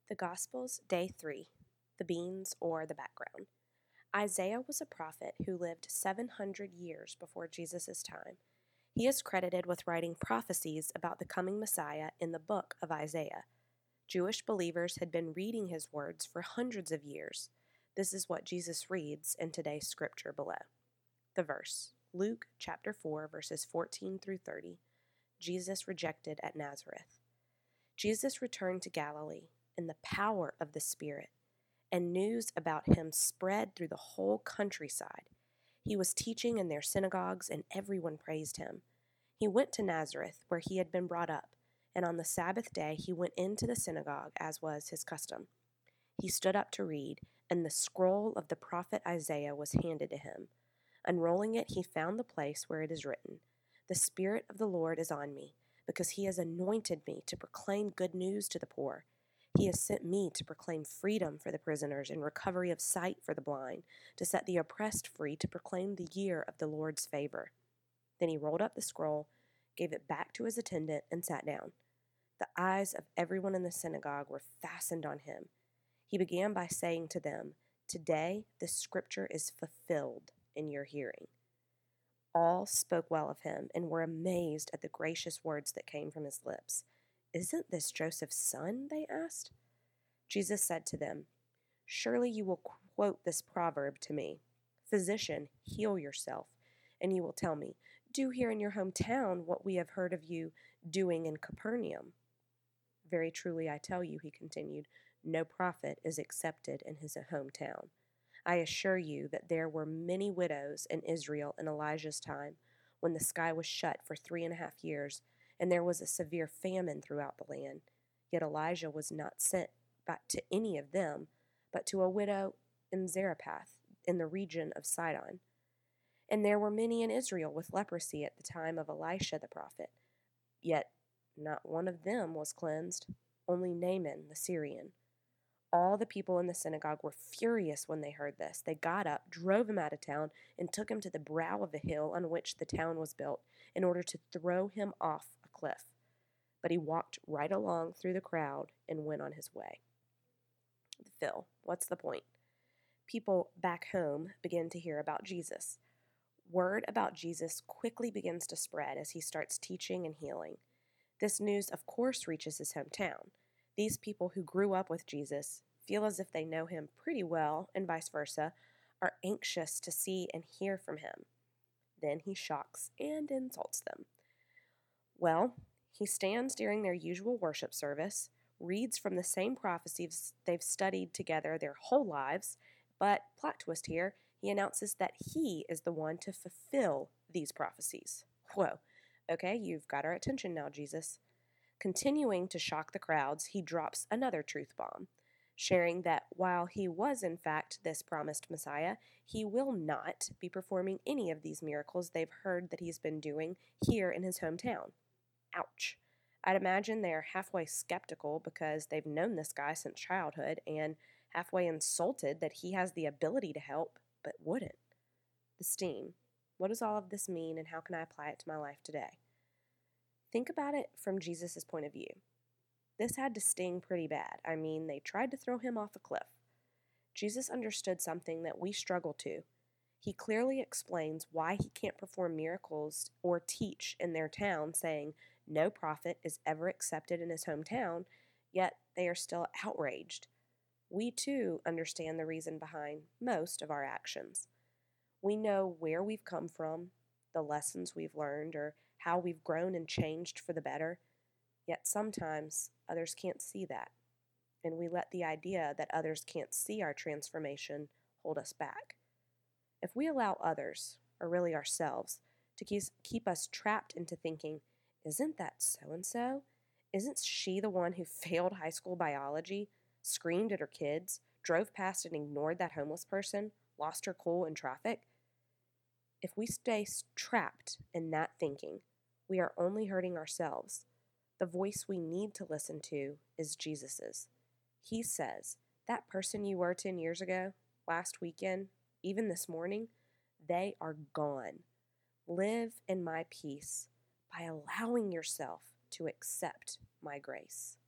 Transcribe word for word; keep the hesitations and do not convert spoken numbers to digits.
The Gospels, Day three, The Beans or the Background. Isaiah was a prophet who lived seven hundred years before Jesus' time. He is credited with writing prophecies about the coming Messiah in the book of Isaiah. Jewish believers had been reading his words for hundreds of years. This is what Jesus reads in today's scripture below. The verse, Luke chapter four, verses fourteen through thirty. Jesus rejected at Nazareth. Jesus returned to Galilee in the power of the Spirit, and news about him spread through the whole countryside. He was teaching in their synagogues, and everyone praised him. He went to Nazareth, where he had been brought up, and on the Sabbath day he went into the synagogue, as was his custom. He stood up to read, and the scroll of the prophet Isaiah was handed to him. Unrolling it, he found the place where it is written, "The Spirit of the Lord is on me, because he has anointed me to proclaim good news to the poor. He has sent me to proclaim freedom for the prisoners and recovery of sight for the blind, to set the oppressed free, to proclaim the year of the Lord's favor." Then he rolled up the scroll, gave it back to his attendant, and sat down. The eyes of everyone in the synagogue were fastened on him. He began by saying to them, "Today this scripture is fulfilled in your hearing." All spoke well of him and were amazed at the gracious words that came from his lips. "Isn't this Joseph's son?" they asked. Jesus said to them, "Surely you will quote this proverb to me, 'Physician, heal yourself,' and you will tell me, 'Do here in your hometown what we have heard of you doing in Capernaum.' Very truly I tell you," he continued, "no prophet is accepted in his hometown. I assure you that there were many widows in Israel in Elijah's time, when the sky was shut for three and a half years, and there was a severe famine throughout the land. Yet Elijah was not sent back to any of them, but to a widow in Zarephath, in the region of Sidon. And there were many in Israel with leprosy at the time of Elisha the prophet. Yet not one of them was cleansed, only Naaman the Syrian." All the people in the synagogue were furious when they heard this. They got up, drove him out of town, and took him to the brow of a hill on which the town was built, in order to throw him off a cliff. But he walked right along through the crowd and went on his way. Phil, what's the point? People back home begin to hear about Jesus. Word about Jesus quickly begins to spread as he starts teaching and healing. This news, of course, reaches his hometown. These people who grew up with Jesus feel as if they know him pretty well, and vice versa, are anxious to see and hear from him. Then he shocks and insults them. Well, he stands during their usual worship service, reads from the same prophecies they've studied together their whole lives, but, plot twist here, he announces that he is the one to fulfill these prophecies. Whoa, okay, you've got our attention now, Jesus. Continuing to shock the crowds, he drops another truth bomb, sharing that while he was in fact this promised Messiah, he will not be performing any of these miracles they've heard that he's been doing here in his hometown. Ouch. I'd imagine they're halfway skeptical because they've known this guy since childhood, and halfway insulted that he has the ability to help, but wouldn't. The steam. What does all of this mean, and how can I apply it to my life today? Think about it from Jesus' point of view. This had to sting pretty bad. I mean, they tried to throw him off a cliff. Jesus understood something that we struggle to. He clearly explains why he can't perform miracles or teach in their town, saying no prophet is ever accepted in his hometown, yet they are still outraged. We too understand the reason behind most of our actions. We know where we've come from, the lessons we've learned, or how we've grown and changed for the better, yet sometimes others can't see that, and we let the idea that others can't see our transformation hold us back. If we allow others, or really ourselves, to keep us trapped into thinking, "Isn't that so-and-so? Isn't she the one who failed high school biology, screamed at her kids, drove past and ignored that homeless person, lost her cool in traffic?" If we stay trapped in that thinking, we are only hurting ourselves. The voice we need to listen to is Jesus's. He says, that person you were ten years ago, last weekend, even this morning, they are gone. Live in my peace by allowing yourself to accept my grace.